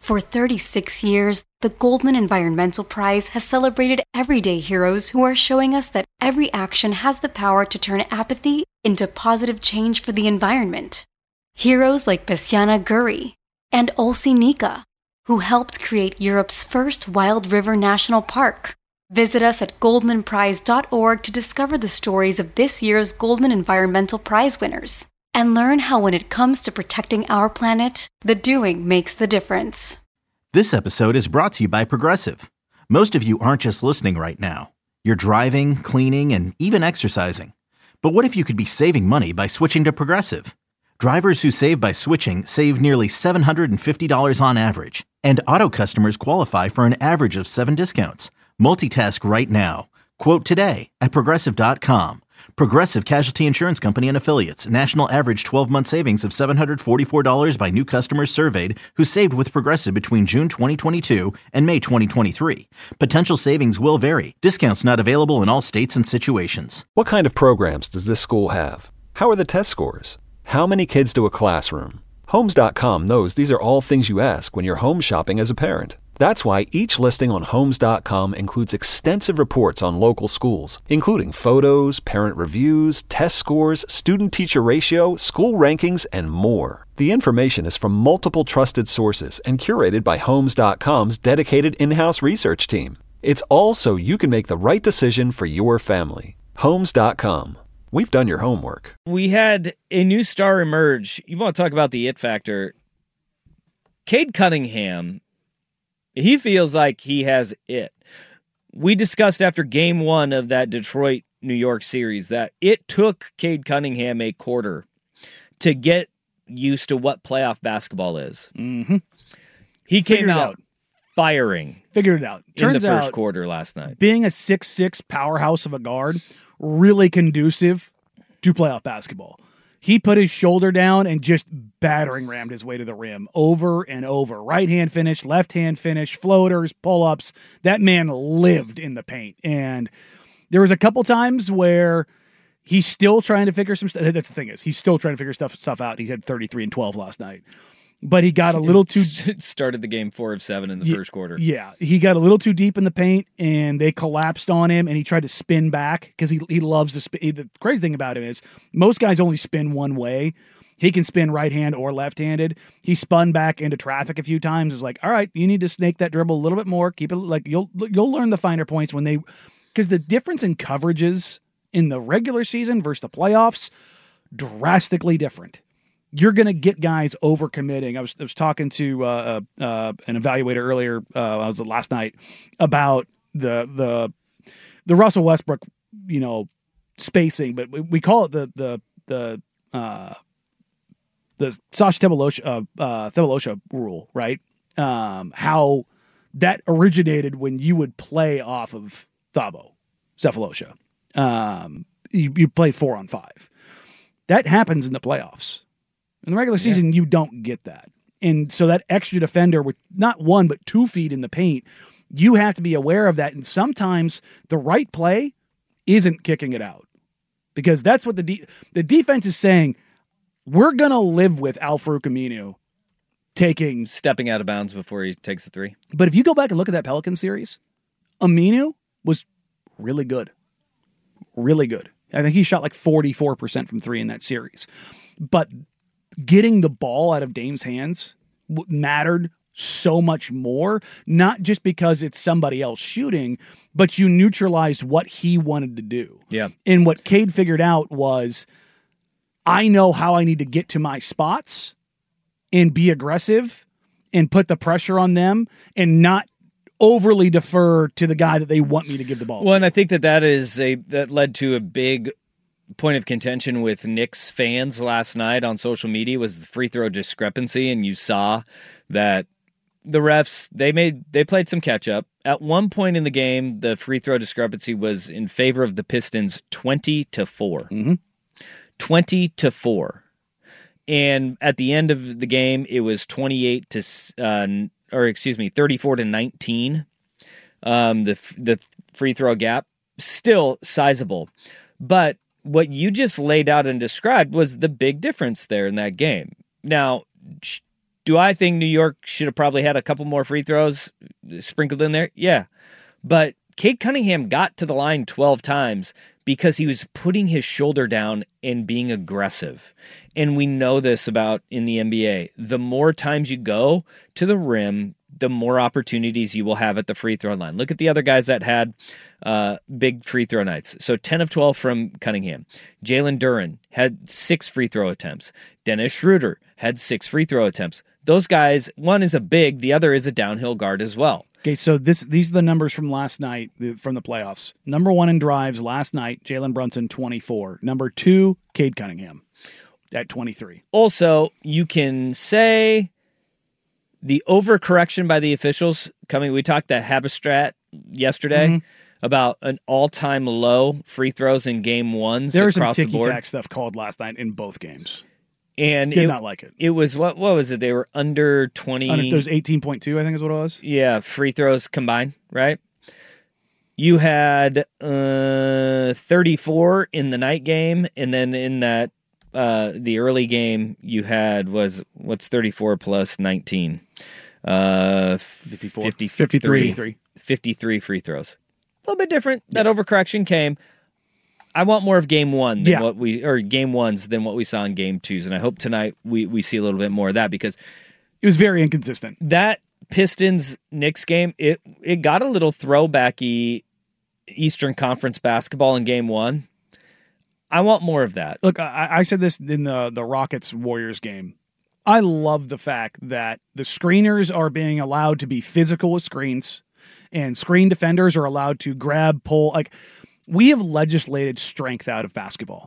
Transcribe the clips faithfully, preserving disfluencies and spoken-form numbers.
For thirty-six years, the Goldman Environmental Prize has celebrated everyday heroes who are showing us that every action has the power to turn apathy into positive change for the environment. Heroes like Besiana Guri and Olsi Nika, who helped create Europe's first wild river national park. Visit us at goldman prize dot org to discover the stories of this year's Goldman Environmental Prize winners and learn how when it comes to protecting our planet, the doing makes the difference. This episode is brought to you by Progressive. Most of you aren't just listening right now. You're driving, cleaning, and even exercising. But what if you could be saving money by switching to Progressive? Drivers who save by switching save nearly seven hundred fifty dollars on average, and auto customers qualify for an average of seven discounts. Multitask right now. Quote today at progressive dot com. Progressive Casualty Insurance Company and Affiliates. National average twelve-month savings of seven hundred forty-four dollars by new customers surveyed who saved with Progressive between June twenty twenty-two and May twenty twenty-three. Potential savings will vary. Discounts not available in all states and situations. What kind of programs does this school have? How are the test scores? How many kids do a classroom? Homes dot com knows these are all things you ask when you're home shopping as a parent. That's why each listing on Homes dot com includes extensive reports on local schools, including photos, parent reviews, test scores, student-teacher ratio, school rankings, and more. The information is from multiple trusted sources and curated by Homes dot com's dedicated in-house research team. It's all so you can make the right decision for your family. Homes dot com. We've done your homework. We had a new star emerge. You want to talk about the it factor. Cade Cunningham, he feels like he has it. We discussed after game one of that Detroit-New York series that it took Cade Cunningham a quarter to get used to what playoff basketball is. Mm-hmm. He came Figured out, out firing. Figured it out. Turns in the first out, quarter last night. Being a six six powerhouse of a guard, really conducive to playoff basketball. He put his shoulder down and just battering rammed his way to the rim over and over. Right hand finish, left hand finish, floaters, pull-ups. That man lived in the paint. And there was a couple times where he's still trying to figure some stuff. That's the thing is, he's still trying to figure stuff stuff out. He had thirty-three and twelve last night. But he got a little too... Started the game four of seven in the yeah, first quarter. Yeah, he got a little too deep in the paint, and they collapsed on him, and he tried to spin back because he he loves to spin. The crazy thing about him is most guys only spin one way. He can spin right-hand or left-handed. He spun back into traffic a few times. It was like, all right, you need to snake that dribble a little bit more. Keep it like you'll you'll learn the finer points when they... Because the difference in coverages in the regular season versus the playoffs, drastically different. You're going to get guys overcommitting. I was I was talking to uh, uh, an evaluator earlier. Uh, I was last night about the the the Russell Westbrook, you know, spacing, but we, we call it the the the uh, the Sasha Tebalosha uh, uh, Tebalosha rule, right? Um, how that originated when you would play off of Thabo Cephalosha. Um, you, you play four on five. That happens in the playoffs. In the regular season, yeah. You don't get that. And so that extra defender with not one, but two feet in the paint, you have to be aware of that. And sometimes the right play isn't kicking it out because that's what the de- the defense is saying. We're going to live with Al-Farouq Aminu taking... Stepping out of bounds before he takes the three. But if you go back and look at that Pelican series, Aminu was really good. Really good. I think he shot like forty-four percent from three in that series. But getting the ball out of Dame's hands mattered so much more, not just because it's somebody else shooting, but you neutralized what he wanted to do. Yeah. And what Cade figured out was, I know how I need to get to my spots and be aggressive and put the pressure on them and not overly defer to the guy that they want me to give the ball well, to. And I think that that is a that led to a big point of contention with Knicks fans last night on social media was the free throw discrepancy, and you saw that the refs they made they played some catch up. At one point in the game, the free throw discrepancy was in favor of the Pistons, twenty to four, mm-hmm. twenty to four, and at the end of the game, it was twenty-eight to uh, or excuse me, thirty-four to nineteen. Um, the the free throw gap still sizable, but what you just laid out and described was the big difference there in that game. Now, Do I think New York should have probably had a couple more free throws sprinkled in there? Yeah. But Cade Cunningham got to the line twelve times because he was putting his shoulder down and being aggressive. And we know this about in the N B A. The more times you go to the rim, the more opportunities you will have at the free throw line. Look at the other guys that had uh, big free throw nights. So ten of twelve from Cunningham. Jalen Duren had six free throw attempts. Dennis Schroeder had six free throw attempts. Those guys, one is a big, the other is a downhill guard as well. Okay, so this these are the numbers from last night, from the playoffs. Number one in drives last night, Jalen Brunson, twenty-four. Number two, Cade Cunningham at twenty-three. Also, you can say the overcorrection by the officials coming. We talked to Habistrat yesterday mm-hmm. about an all-time low free throws in game ones there was across some the board. ticky-tack stuff called last night in both games. And did it, not like it. It was what? What was it? They were under twenty. Under, it was eighteen point two, I think is what it was. Yeah, free throws combined, right? You had uh, thirty-four in the night game, and then in that uh, the early game, you had was what's thirty-four plus nineteen? Uh, fifty-four. fifty-three. fifty-three. fifty-three free throws. A little bit different. That overcorrection came. I want more of game one than yeah. what we or game ones than what we saw in game twos, and I hope tonight we, we see a little bit more of that because it was very inconsistent. That Pistons Knicks game, it it got a little throwbacky Eastern Conference basketball in game one. I want more of that. Look, I, I said this in the the Rockets Warriors game. I love the fact that the screeners are being allowed to be physical with screens, and screen defenders are allowed to grab, pull, like. We have legislated strength out of basketball.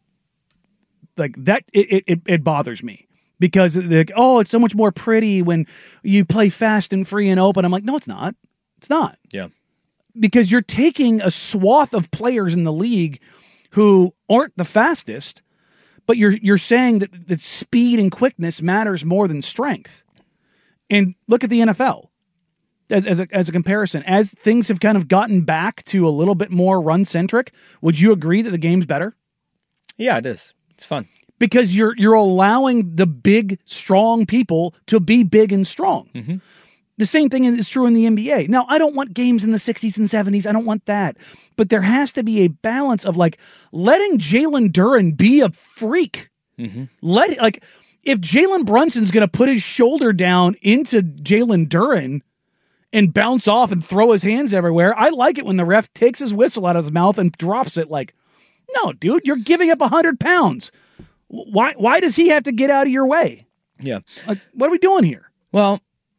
Like that, it it, it bothers me because like, oh, it's so much more pretty when you play fast and free and open. I'm like, no, it's not. It's not. Yeah. Because you're taking a swath of players in the league who aren't the fastest, but you're you're saying that, that speed and quickness matters more than strength. And look at the N F L. As, as, a, as a comparison, as things have kind of gotten back to a little bit more run-centric, would you agree that the game's better? Yeah, it is. It's fun. Because you're you're allowing the big, strong people to be big and strong. Mm-hmm. The same thing is true in the N B A. Now, I don't want games in the sixties and seventies. I don't want that. But there has to be a balance of, like, letting Jalen Duren be a freak. Mm-hmm. Let like if Jalen Brunson's going to put his shoulder down into Jalen Duren and bounce off and throw his hands everywhere. I like it when the ref takes his whistle out of his mouth and drops it like, no, dude, you're giving up one hundred pounds. Why Why does he have to get out of your way? Yeah. Like, what are we doing here? Well,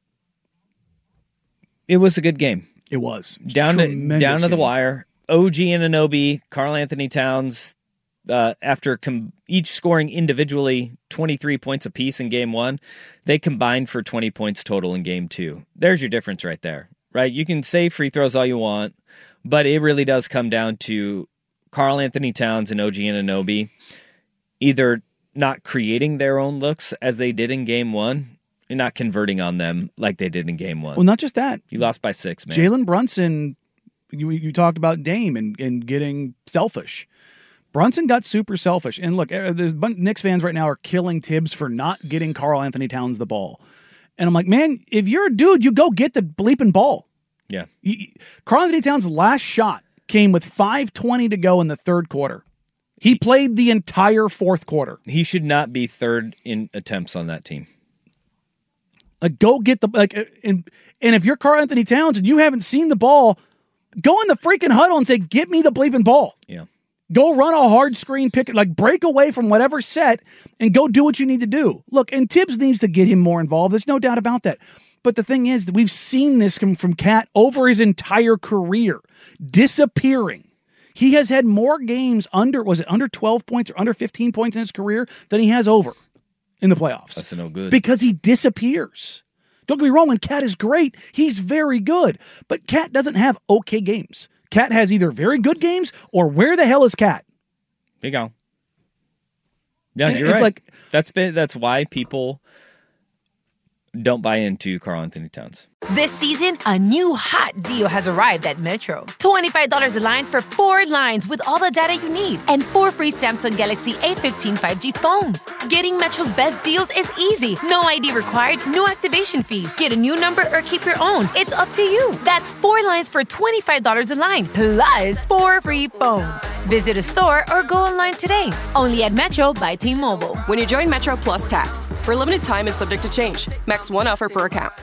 it was a good game. It was. It was down to down to the game. wire. O G Anunoby, Karl Anthony Towns, uh, after com- each scoring individually twenty-three points apiece in game one, they combined for twenty points total in game two. There's your difference right there, right? You can say free throws all you want, but it really does come down to Karl Anthony Towns and O G Anunoby either not creating their own looks as they did in game one and not converting on them like they did in game one. Well, not just that. You lost by six, man. Jalen Brunson, you, you talked about Dame and, and getting selfish. Brunson got super selfish. And look, there's Knicks fans right now are killing Tibbs for not getting Karl Anthony Towns the ball. And I'm like, man, if you're a dude, you go get the bleeping ball. Yeah. Karl Anthony Towns' last shot came with five twenty to go in the third quarter. He played the entire fourth quarter. He should not be third in attempts on that team. Like, go get the like, and and if you're Karl Anthony Towns and you haven't seen the ball, go in the freaking huddle and say, "Get me the bleeping ball." Yeah. Go run a hard screen pick, like break away from whatever set, and go do what you need to do. Look, and Tibbs needs to get him more involved. There's no doubt about that. But the thing is that we've seen this come from Cat over his entire career, disappearing. He has had more games under, was it under twelve points or under fifteen points in his career than he has over in the playoffs. That's no good. Because he disappears. Don't get me wrong, when Cat is great, he's very good. But Cat doesn't have okay games. Cat has either very good games or where the hell is Cat? There you go. Yeah, And you're it's right. like, that's been, that's why people don't buy into Karl Anthony Towns. This season, a new hot deal has arrived at Metro. twenty-five dollars a line for four lines with all the data you need and four free Samsung Galaxy A fifteen five G phones. Getting Metro's best deals is easy. No I D required, no activation fees. Get a new number or keep your own. It's up to you. That's four lines for twenty-five dollars a line, plus four free phones. Visit a store or go online today. Only at Metro by T-Mobile. When you join Metro Plus Tax. For a limited time and subject to change. Max one offer per account.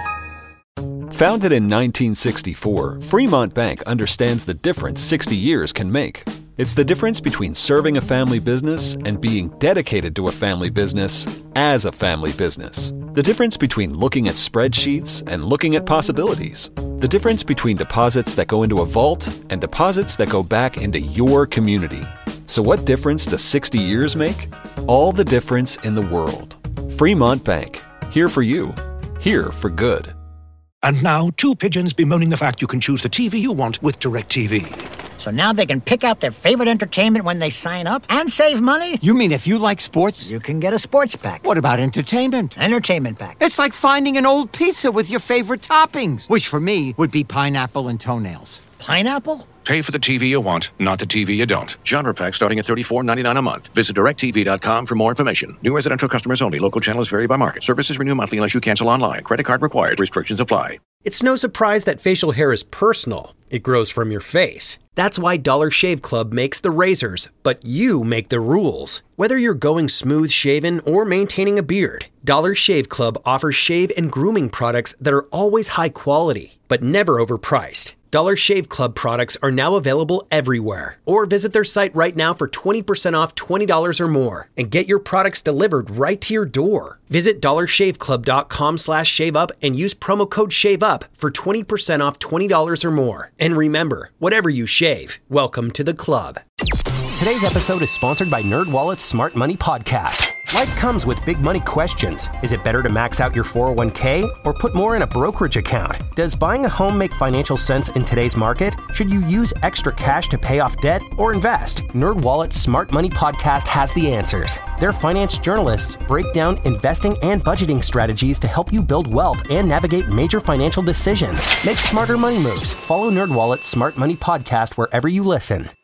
Founded in nineteen sixty-four, Fremont Bank understands the difference sixty years can make. It's the difference between serving a family business and being dedicated to a family business as a family business. The difference between looking at spreadsheets and looking at possibilities. The difference between deposits that go into a vault and deposits that go back into your community. So what difference does sixty years make? All the difference in the world. Fremont Bank. Here for you. Here for good. And now, two pigeons bemoaning the fact you can choose the T V you want with DirecTV. So now they can pick out their favorite entertainment when they sign up and save money? You mean if you like sports? You can get a sports pack. What about entertainment? Entertainment pack. It's like finding an old pizza with your favorite toppings, which for me would be pineapple and toenails. Pineapple? Pay for the T V you want, not the T V you don't. Genre pack starting at thirty-four ninety-nine a month. Visit direct T V dot com for more information. New residential customers only. Local channels vary by market. Services renew monthly unless you cancel online. Credit card required. Restrictions apply. It's no surprise that facial hair is personal. It grows from your face. That's why Dollar Shave Club makes the razors, but you make the rules. Whether you're going smooth shaven or maintaining a beard, Dollar Shave Club offers shave and grooming products that are always high quality, but never overpriced. Dollar Shave Club products are now available everywhere. Or visit their site right now for twenty percent off twenty dollars or more and get your products delivered right to your door. Visit dollar shave club dot com slash shave up and use promo code SHAVEUP for twenty percent off twenty dollars or more. And remember, whatever you shave, welcome to the club. Today's episode is sponsored by NerdWallet's Smart Money Podcast. Life comes with big money questions. Is it better to max out your four oh one k or put more in a brokerage account? Does buying a home make financial sense in today's market? Should you use extra cash to pay off debt or invest? NerdWallet's Smart Money Podcast has the answers. Their finance journalists break down investing and budgeting strategies to help you build wealth and navigate major financial decisions. Make smarter money moves. Follow NerdWallet's Smart Money Podcast wherever you listen.